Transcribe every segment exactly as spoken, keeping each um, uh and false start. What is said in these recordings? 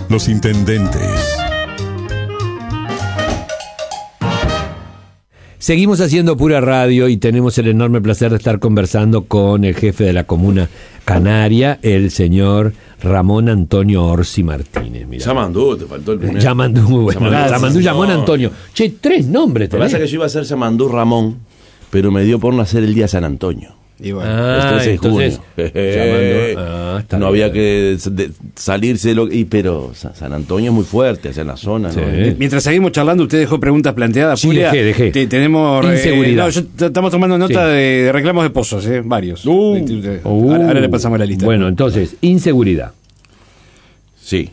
los intendentes. Seguimos haciendo Pura Radio y tenemos el enorme placer de estar conversando con el jefe de la Comuna Canaria, el señor Ramón Antonio Orsi Martínez. Mirá. Yamandú, te faltó el primer. Yamandú, muy bueno. Yamandú, Yamandú, Ramón Antonio. Che, tres nombres Lo que pasa tenés. es que yo iba a ser Yamandú Ramón, pero me dio por nacer el día de San Antonio. Y bueno, Ah, Entonces, entonces, junio. Yamandú. Ah, está no bien. había que de- salirse de lo y pero Sa- San Antonio es muy fuerte, allá en la zona, Sí. ¿no? mientras seguimos charlando, usted dejó preguntas planteadas. Sí, Julia. dejé, dejé. Te- tenemos. Inseguridad. no, yo t- estamos tomando nota Sí. de, de reclamos de pozos, ¿eh? Varios. Uh. De- de- Uh, ahora, ahora le pasamos la lista. Bueno, entonces, inseguridad. Sí.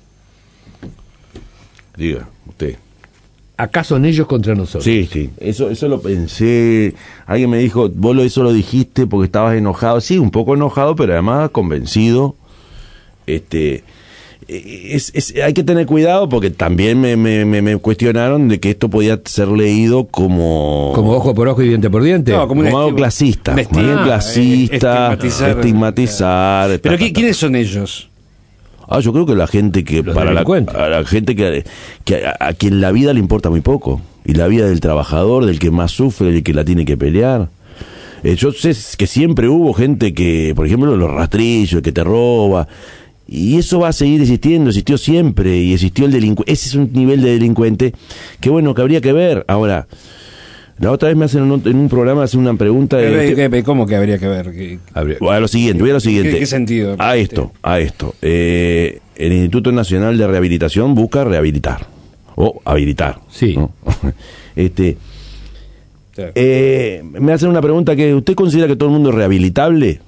Diga, usted. Acá son ellos contra nosotros. Sí, sí, eso, eso lo pensé. Alguien me dijo, vos lo, eso lo dijiste porque estabas enojado. Sí, un poco enojado, pero además convencido. Este, es, es, hay que tener cuidado porque también me, me, me, me cuestionaron de que esto podía ser leído como... Como ojo por ojo y diente por diente. No, como como un algo esti- clasista, un esti- muy ah, clasista, eh, estigmatizar. estigmatizar. Pero ta, ¿qui- ta, ta. ¿quiénes son ellos? Ah, yo creo que la gente que Los para la, delincuentes. a la gente que, que a, a quien la vida le importa muy poco y la vida del trabajador, del que más sufre, del que la tiene que pelear. Eh, yo sé que siempre hubo gente que, por ejemplo, los rastrillos, el que te roba, y eso va a seguir existiendo, existió siempre y existió el delincuente. Ese es un nivel de delincuente que bueno, que habría que ver. Ahora, la otra vez me hacen en un, en un programa hacen una pregunta de Eh, eh, ¿Cómo que habría que ver? ¿Qué- Habría- a lo siguiente, voy a lo siguiente. ¿Qué- qué sentido? A esto, a esto. Eh, el Instituto Nacional de Rehabilitación busca rehabilitar o habilitar. Sí. ¿no? este, Sí. eh, me hacen una pregunta que ¿usted considera que todo el mundo es rehabilitable?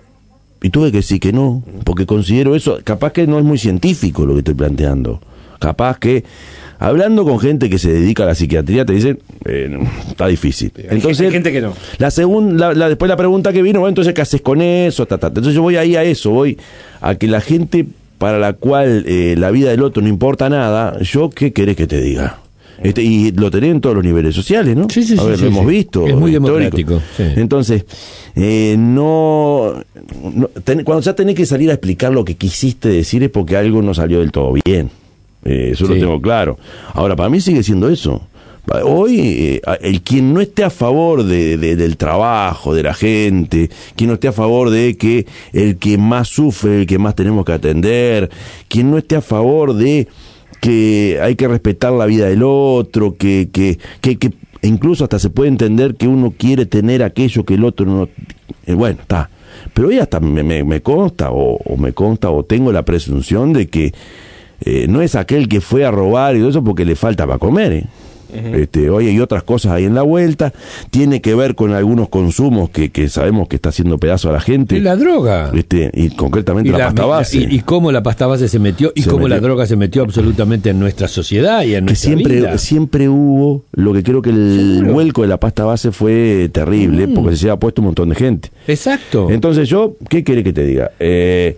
Y tuve que decir que no, porque considero eso, capaz que no es muy científico lo que estoy planteando. Capaz que, hablando con gente que se dedica a la psiquiatría, te dicen, eh, no, está difícil. Hay Entonces, hay gente que no. La segunda, la, la- después la pregunta que vino, bueno, entonces, ¿qué haces con eso? Ta, ta, ta. Entonces yo voy ahí a eso, voy a que la gente para la cual eh, la vida del otro no importa nada, yo, ¿qué querés que te diga? Este, y lo tenés en todos los niveles sociales, ¿no? Sí, sí, a sí, ver, sí, lo hemos sí. visto. Es muy histórico. democrático, sí. Entonces, eh, no, no ten- cuando ya tenés que salir a explicar lo que quisiste decir es porque algo no salió del todo bien. Eh, eso Sí. lo tengo claro. Ahora, para mí sigue siendo eso. Hoy, eh, el quien no esté a favor de, de- del trabajo, de la gente, quien no esté a favor de que el que más sufre, el que más tenemos que atender, quien no esté a favor de que hay que respetar la vida del otro, que, que, que, que incluso hasta se puede entender que uno quiere tener aquello que el otro no... eh, bueno, está. Pero hoy hasta me, me, me consta, o, o me consta, o tengo la presunción de que eh, no es aquel que fue a robar y todo eso porque le falta para comer, ¿eh? Este, hoy hay otras cosas ahí en la vuelta, tiene que ver con algunos consumos que, que sabemos que está haciendo pedazo a la gente. Y la droga. Este, y concretamente Y la, pasta base. Y, y cómo la pasta base se metió y Se cómo la metió. droga se metió absolutamente en nuestra sociedad y en Que nuestra siempre, vida. siempre hubo, lo que creo que el Seguro. vuelco de la pasta base fue terrible, Mm. porque se ha puesto un montón de gente. Exacto. Entonces yo, ¿qué quiere que te diga? Eh,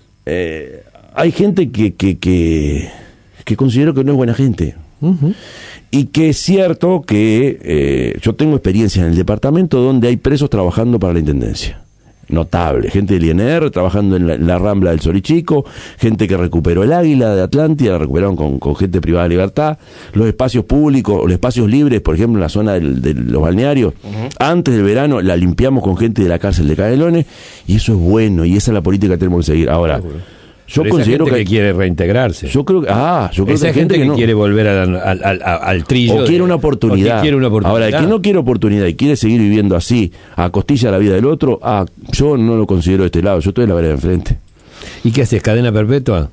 eh, hay gente que, que, que, que considero que no es buena gente. Ujú. Y que es cierto que eh, yo tengo experiencia en el departamento donde hay presos trabajando para la intendencia. Notable, gente del I N R trabajando en la, en la Rambla del Sorichico, gente que recuperó el Águila de Atlántida, la recuperaron con, con gente privada de libertad, los espacios públicos, los espacios libres, por ejemplo en la zona del, de los balnearios, antes del verano la limpiamos con gente de la cárcel de Canelones, y eso es bueno, y esa es la política que tenemos que seguir. Ahora, yo Pero esa considero gente que, que quiere reintegrarse. yo creo que, ah, yo creo Esa que hay gente que, no. quiere volver al, al, al, al trillo. O quiere de- una o oportunidad. que quiere una oportunidad. Ahora, el que no quiere oportunidad y quiere seguir viviendo así, a costilla de la vida del otro, ah, yo no lo considero de este lado, yo estoy de la vereda de enfrente. ¿Y qué haces? ¿Cadena perpetua?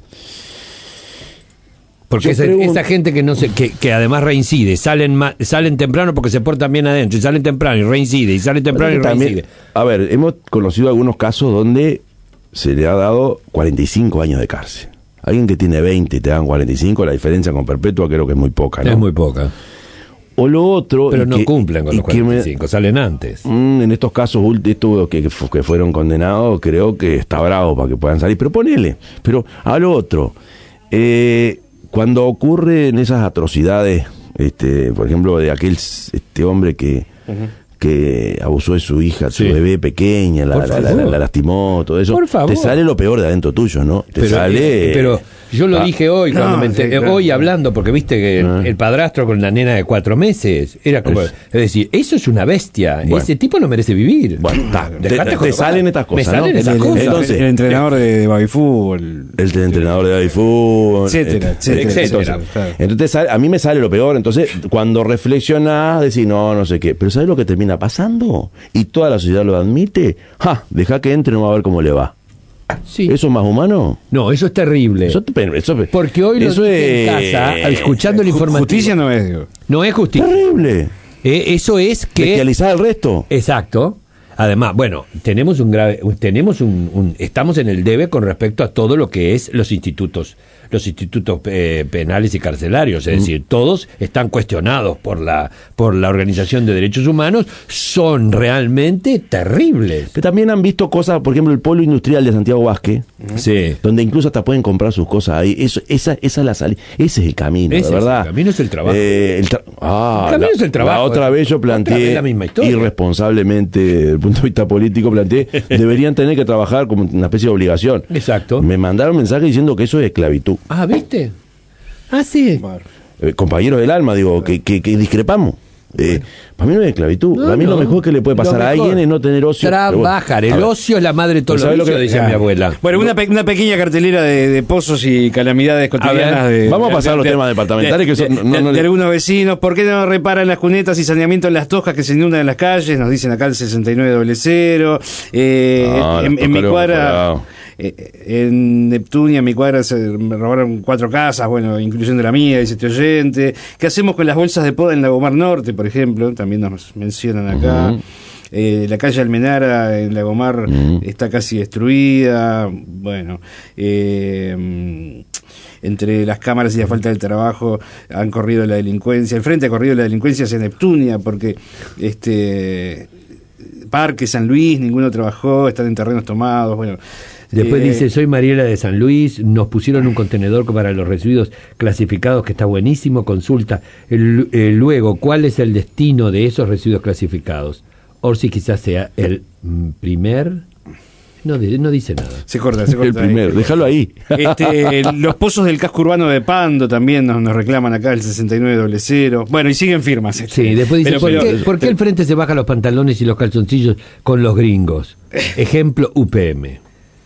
Porque Yo esa, pregunto- esa gente que no se, que, que además reincide, salen ma- salen temprano porque se portan bien adentro, y salen temprano y reincide, y salen temprano y También, reincide. a ver, hemos conocido algunos casos donde se le ha dado cuarenta y cinco años de cárcel. Alguien que tiene veinte y te dan cuarenta y cinco, la diferencia con perpetua creo que es muy poca, ¿no? Es muy poca. O lo otro... Pero y no que- cumplen con y los que me- cuarenta y cinco, salen antes. Mm, en estos casos ulti- estos que, que fu- que fueron condenados, creo que está bravo para que puedan salir. Pero ponele. Pero a lo otro, eh, cuando ocurren esas atrocidades, este, por ejemplo, de aquel este hombre que, que abusó de su hija, su Sí. bebé pequeña, la, Por la, la, favor. la- la lastimó, todo eso. Por favor. Te sale lo peor de adentro tuyo, ¿no? Te Pero, sale... eh, pero yo lo Ah. dije hoy, cuando No, me enter- sí, claro. hoy hablando, porque viste que Ah. el padrastro con la nena de cuatro meses, era como, Es- es decir, eso es una bestia, Bueno. ese tipo no merece vivir. Bueno, está. Te, Dejate te joder. salen estas cosas, Me salen ¿no? esas El, cosas. el- Entonces- el entrenador de, de baby fútbol. El entrenador de baby fútbol, Etcétera, et- etcétera, Entonces, etcétera, claro. entonces sale- a mí me sale lo peor. Entonces, cuando reflexionás, decís, no, no sé qué. Pero ¿sabes lo que termina pasando? Y toda la sociedad lo admite. ¡Ja! Deja que entre, no va a ver cómo le va. Sí. ¿Eso es más humano? No, eso es terrible. Eso, te- eso- Porque hoy lo eso dije en es casa, escuchando el Ju- informativo. Justicia no es, digo. No es justicia. terrible. Eh, eso es que... Bestializar al resto. Exacto. Además, bueno, tenemos un grave, tenemos un, un- estamos en el debe con respecto a todo lo que es los institutos, los institutos eh, penales y carcelarios, es decir, todos están cuestionados por la por la Organización de Derechos Humanos, son realmente terribles. Que también han visto cosas, por ejemplo, el polo industrial de Santiago Vázquez, Sí. donde incluso hasta pueden comprar sus cosas ahí. Eso, esa, esa es la salida. Ese es el camino, Ese de es verdad. el camino, es el trabajo. Eh, el tra- ah, El camino la, es el trabajo. la otra vez yo Otra planteé, vez la misma historia. irresponsablemente, desde el punto de vista político, planteé, deberían tener que trabajar como una especie de obligación. Exacto. Me mandaron mensaje diciendo que eso es esclavitud. Ah, ¿viste? Ah, sí. Eh, compañeros del alma, digo, que, que, que discrepamos. Eh, Para mí no es esclavitud. No, para mí no. lo mejor que le puede pasar Lo a mejor. alguien es no tener ocio. Pero bueno, Trabajar. a El ver. ocio es la madre de todos los ¿Sabes lo vicios, que- decía ah. mi abuela. Bueno, una, pe- una pequeña cartelera de, de pozos y calamidades cotidianas. ver, de, vamos a de- pasar a los de- temas departamentales, de- que son- de- no- de- no de le- algunos vecinos. ¿Por qué no reparan las cunetas y saneamiento en las toscas que se inundan en las calles? Nos dicen acá el sesenta y nueve doble cero. Eh, Ah, en, las en mi toscas lo hemos cuadra, mejorado. eh, en Neptunia, en mi cuadra, se me robaron cuatro casas, bueno, incluyendo la mía, dice este oyente. ¿Qué hacemos con las bolsas de poda en Lagomar Norte, por ejemplo? También nos mencionan acá. Ujú. Eh, la calle Almenara en Lagomar Ujú. está casi destruida. Bueno, eh, entre las cámaras y la falta de trabajo han corrido la delincuencia. El frente ha corrido la delincuencia hacia Neptunia porque este Parque, San Luis, ninguno trabajó, están en terrenos tomados. Bueno, Después eh, dice, soy Mariela de San Luis, nos pusieron un contenedor para los residuos clasificados que está buenísimo, consulta. El- eh, luego, ¿cuál es el destino de esos residuos clasificados? Orsi quizás sea el mm, primer... No, di- no dice nada. se corta, se corta. El primero, ahí. déjalo ahí. Este, los pozos del casco urbano de Pando también nos, nos reclaman acá el sesenta y nueve doble cero. Bueno, y siguen firmas. este. Sí, después dice, Pero- ¿por, pero- qué, por qué el frente se baja los pantalones y los calzoncillos con los gringos? Ejemplo, U P M.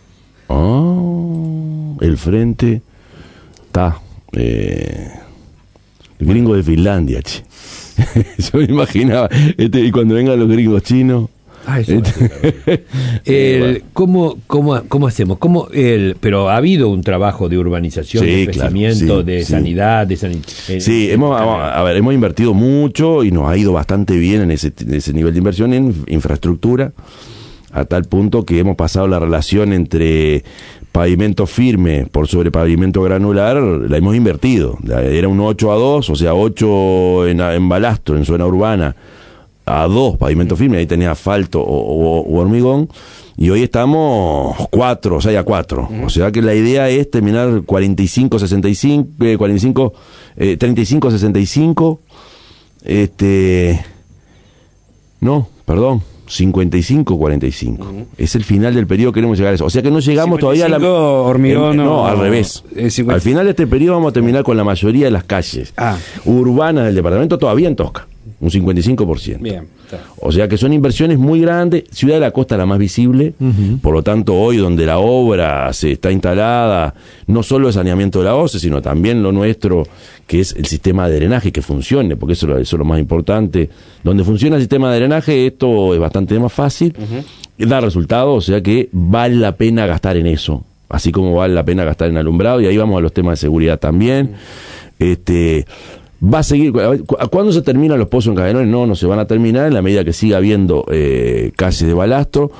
Ah, el frente está. Eh, el gringo de Finlandia, che. Yo me imaginaba. Este, y cuando vengan los gringos chinos. Ah, eso va a ser. El, ¿cómo, cómo, ¿Cómo hacemos? ¿Cómo el, pero ha habido un trabajo de urbanización, Sí, de claro, crecimiento, sí, de sí. sanidad, de sanidad. Sí, hemos, a ver, hemos invertido mucho y nos ha ido bastante bien en ese, en ese nivel de inversión en infraestructura, a tal punto que hemos pasado la relación entre pavimento firme por sobre pavimento granular, la hemos invertido. Era un ocho a dos, o sea, ocho en, en balastro, en zona urbana, a dos pavimento firme, ahí tenía asfalto o, o- o hormigón, y hoy estamos cuatro, seis a cuatro. O sea que la idea es terminar cuarenta y cinco sesenta y cinco, eh, cuarenta y cinco, eh, treinta y cinco sesenta y cinco, este, no, perdón, cincuenta y cinco cuarenta y cinco. Es el final del periodo, queremos llegar a eso. O sea que no llegamos todavía a la... cincuenta y cinco hormigón, en- no, o- al revés. eh, cincuenta Al final de este periodo vamos a terminar con la mayoría de las calles Ah. urbanas del departamento todavía en Tosca, un cincuenta y cinco por ciento. Bien, está. O sea que son inversiones muy grandes. Ciudad de la Costa la más visible, por lo tanto hoy donde la obra se está instalada, no solo el saneamiento de la O C E, sino también lo nuestro, que es el sistema de drenaje, que funcione, porque eso, eso es lo más importante. Donde funciona el sistema de drenaje, esto es bastante más fácil, da resultados, o sea que vale la pena gastar en eso, así como vale la pena gastar en alumbrado, y ahí vamos a los temas de seguridad también. Este... Va a seguir. ¿cu- ¿Cuándo se terminan los pozos en Canelones? No, no se van a terminar en la medida que siga habiendo eh, calles de balastro.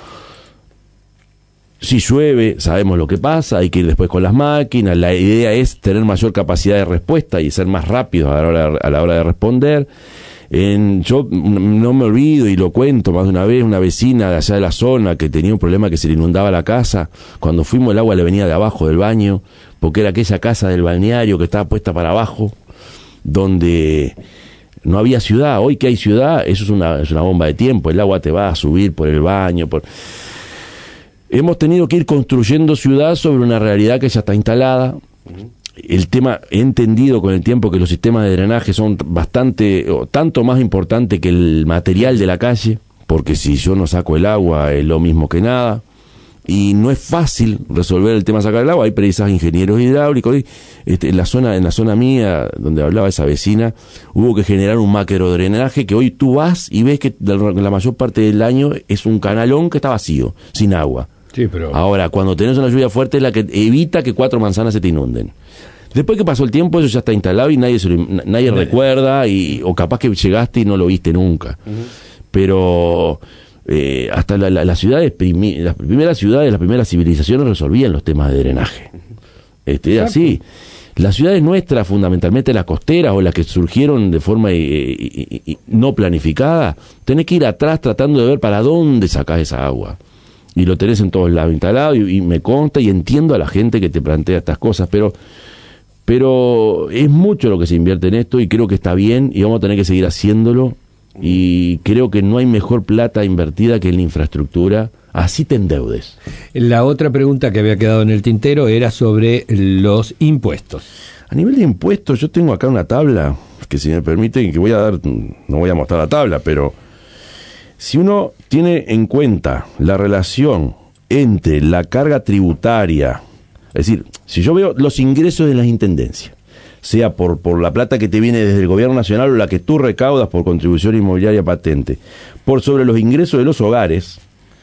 Si llueve, sabemos lo que pasa, hay que ir después con las máquinas. La idea es tener mayor capacidad de respuesta y ser más rápidos a la hora, a la hora de responder. En, yo no me olvido y lo cuento más de una vez, una vecina de allá de la zona que tenía un problema que se le inundaba la casa. Cuando fuimos, el agua le venía de abajo del baño, porque era aquella casa del balneario que estaba puesta para abajo, donde no había ciudad. Hoy que hay ciudad, eso es una, es una bomba de tiempo. El agua te va a subir por el baño. Por... Hemos tenido que ir construyendo ciudad sobre una realidad que ya está instalada. El tema, he entendido con el tiempo que los sistemas de drenaje son bastante, o tanto más importantes que el material de la calle, porque si yo no saco el agua es lo mismo que nada. Y no es fácil resolver el tema de sacar el agua. Hay precisas ingenieros hidráulicos. Y, este, en la zona en la zona mía, donde hablaba esa vecina, hubo que generar un macrodrenaje que hoy tú vas y ves que la mayor parte del año es un canalón que está vacío, sin agua. Sí, pero... Ahora, cuando tenés una lluvia fuerte es la que evita que cuatro manzanas se te inunden. Después que pasó el tiempo, eso ya está instalado y nadie se lo, nadie no, recuerda, y, o capaz que llegaste y no lo viste nunca. Uh-huh. Pero... Eh, hasta la, la, las ciudades, primi, las primeras ciudades, las primeras civilizaciones resolvían los temas de drenaje. Este, es así. Las ciudades nuestras, fundamentalmente las costeras o las que surgieron de forma eh, eh, eh, no planificada, tenés que ir atrás tratando de ver para dónde sacás esa agua. Y lo tenés en todos lados instalado, y, y me consta y entiendo a la gente que te plantea estas cosas, pero pero es mucho lo que se invierte en esto y creo que está bien y vamos a tener que seguir haciéndolo. Y creo que no hay mejor plata invertida que en la infraestructura, así te endeudes. La otra pregunta que había quedado en el tintero era sobre los impuestos. A nivel de impuestos, yo tengo acá una tabla, que si me permiten, que voy a dar, no voy a mostrar la tabla, pero si uno tiene en cuenta la relación entre la carga tributaria, es decir, si yo veo los ingresos de las intendencias, sea por, por la plata que te viene desde el gobierno nacional o la que tú recaudas por contribución inmobiliaria patente, por sobre los ingresos de los hogares,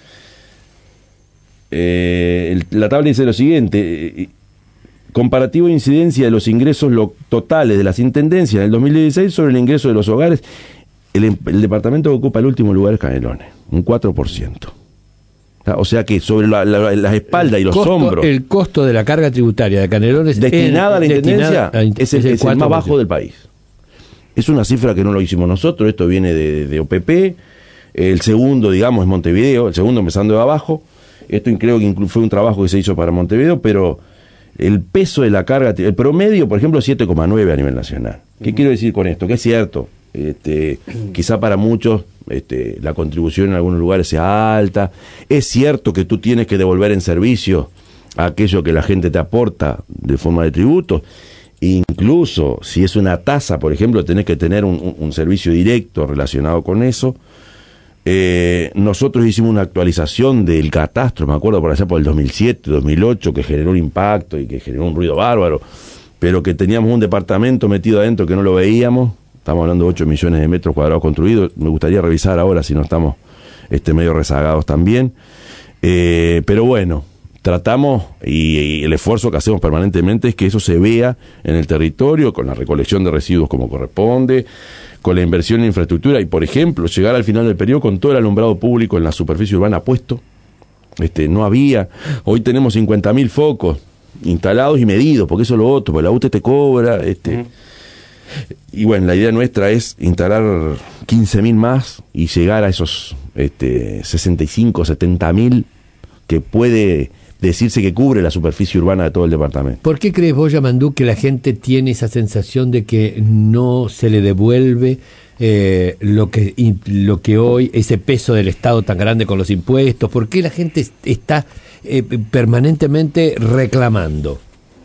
eh, el, la tabla dice lo siguiente: eh, comparativo de incidencia de los ingresos lo, totales de las intendencias en el dos mil dieciséis sobre el ingreso de los hogares, el, el departamento que ocupa el último lugar es Canelones, un cuatro por ciento. O sea que sobre la, la, las espaldas y los costo, hombros... El costo de la carga tributaria de Canelones... Destinada a la intendencia a, es, el, es el más bajo del país. Es una cifra que no lo hicimos nosotros, esto viene de, de O P P, el segundo, digamos, es Montevideo, el segundo empezando de abajo, esto creo que fue un trabajo que se hizo para Montevideo, pero el peso de la carga, el promedio, por ejemplo, es siete coma nueve a nivel nacional. ¿Qué uh-huh. quiero decir con esto? Que es cierto, este, quizá para muchos... Este, la contribución en algunos lugares sea alta, es cierto que tú tienes que devolver en servicio aquello que la gente te aporta de forma de tributo, incluso si es una tasa, por ejemplo, tenés que tener un, un, un servicio directo relacionado con eso. Eh, nosotros hicimos una actualización del catastro, me acuerdo por allá por el dos mil siete, dos mil ocho, que generó un impacto y que generó un ruido bárbaro, pero que teníamos un departamento metido adentro que no lo veíamos. Estamos hablando de ocho millones de metros cuadrados construidos. Me gustaría revisar ahora si no estamos este, medio rezagados también. Eh, pero bueno, tratamos y, y el esfuerzo que hacemos permanentemente es que eso se vea en el territorio, con la recolección de residuos como corresponde, con la inversión en infraestructura y, por ejemplo, llegar al final del periodo con todo el alumbrado público en la superficie urbana puesto. Este, no había. Hoy tenemos cincuenta mil focos instalados y medidos, porque eso es lo otro, porque la U T E te cobra... este uh-huh. Y bueno, la idea nuestra es instalar quince mil más y llegar a esos este, sesenta y cinco, setenta mil que puede decirse que cubre la superficie urbana de todo el departamento. ¿Por qué crees vos, Yamandú, que la gente tiene esa sensación de que no se le devuelve eh, lo que lo que hoy, ese peso del Estado tan grande con los impuestos? ¿Por qué la gente está eh, permanentemente reclamando?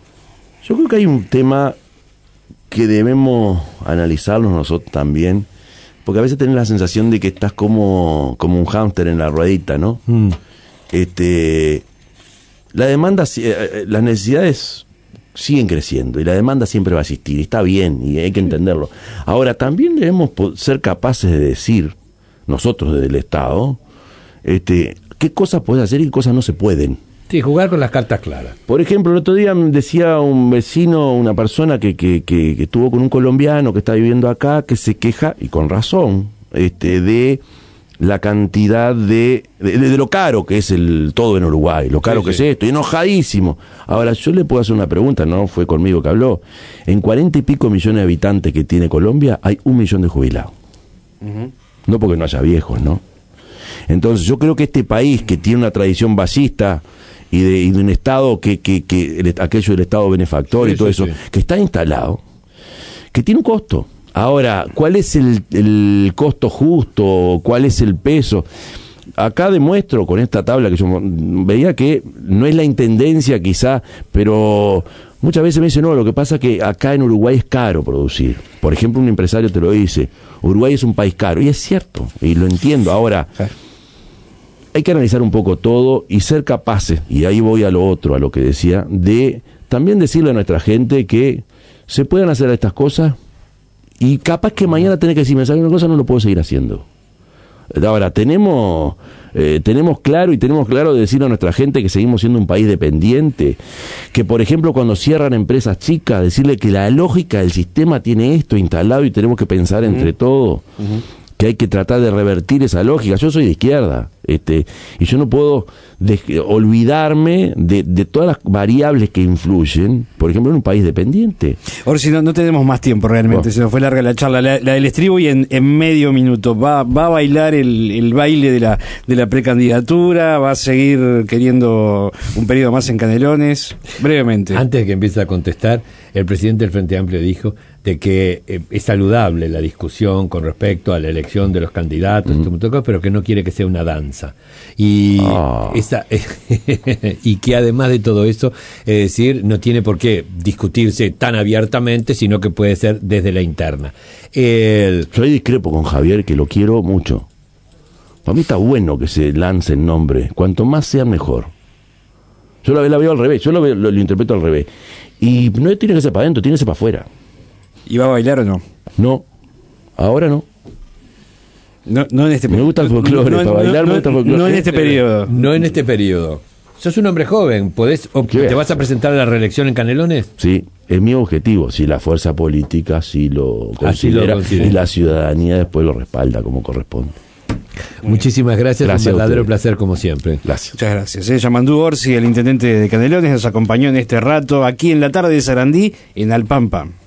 Yo creo que hay un tema que debemos analizarnos nosotros también, porque a veces tenés la sensación de que estás como, como un hámster en la ruedita, ¿no? Mm. Este, la demanda, las necesidades siguen creciendo y la demanda siempre va a existir, y está bien y hay que entenderlo. Ahora, también debemos ser capaces de decir, nosotros desde el Estado, este, qué cosas puedes hacer y qué cosas no se pueden. Sí, jugar con las cartas claras. Por ejemplo, el otro día me decía un vecino, una persona que, que, que, que estuvo con un colombiano que está viviendo acá, que se queja, y con razón, este, de la cantidad de, de, de lo caro que es el todo en Uruguay, lo caro sí, que sí. es esto, y enojadísimo. Ahora, yo le puedo hacer una pregunta, no fue conmigo que habló. En cuarenta y pico millones de habitantes que tiene Colombia, hay un millón de jubilados. Uh-huh. No porque no haya viejos, ¿no? Entonces, yo creo que este país, que tiene una tradición basista, y de, y de un Estado que, que, que el, aquello del Estado benefactor sí, y todo sí, eso, sí. que está instalado, que tiene un costo. Ahora, ¿cuál es el, el costo justo? ¿Cuál es el peso? Acá demuestro con esta tabla que yo veía que no es la intendencia quizá, pero muchas veces me dicen, no, lo que pasa es que acá en Uruguay es caro producir. Por ejemplo, un empresario te lo dice, Uruguay es un país caro, y es cierto, y lo entiendo. Ahora, hay que analizar un poco todo y ser capaces, y ahí voy a lo otro, a lo que decía, de también decirle a nuestra gente que se puedan hacer estas cosas, y capaz que mañana tenés que decir, me sale una cosa, no lo puedo seguir haciendo. Ahora, tenemos eh, tenemos claro y tenemos claro de decirle a nuestra gente que seguimos siendo un país dependiente, que por ejemplo cuando cierran empresas chicas, decirle que la lógica del sistema tiene esto instalado y tenemos que pensar entre uh-huh. todos, uh-huh. que hay que tratar de revertir esa lógica. Yo soy de izquierda, este, y yo no puedo de, olvidarme de, de todas las variables que influyen, por ejemplo, en un país dependiente. Ahora, si no, no tenemos más tiempo realmente, bueno. Se nos fue larga la charla, la, la del estribo, y en, en medio minuto va, va a bailar el, el baile de la, de la precandidatura, va a seguir queriendo un periodo más en Canelones, brevemente. Antes de que empiece a contestar, el presidente del Frente Amplio dijo de que eh, es saludable la discusión con respecto a la elección de los candidatos, mm. pero que no quiere que sea una danza. Y oh. esa y que además de todo eso, es decir, no tiene por qué discutirse tan abiertamente, sino que puede ser desde la interna. El... Yo discrepo con Javier, que lo quiero mucho. Para mí está bueno que se lance el nombre, cuanto más sea mejor. Yo la, la veo al revés, yo lo, veo, lo, lo interpreto al revés. Y no tiene que ser para adentro, tiene que ser para afuera. ¿Y va a bailar o no? No, ahora no. No, no en este periodo. Me gusta el folclore, no, para no, bailar no, me gusta el folclore. No en este periodo. No en este periodo. Sos un hombre joven, ¿podés, ¿te vas a presentar a la reelección en Canelones? Sí, es mi objetivo, si la fuerza política sí lo considera, lo y la ciudadanía después lo respalda como corresponde. Muchísimas gracias, gracias, un verdadero placer como siempre. Gracias. Muchas gracias. Eh, Yamandú Orsi, el intendente de Canelones, nos acompañó en este rato aquí en la tarde de Sarandí, en Alpampa.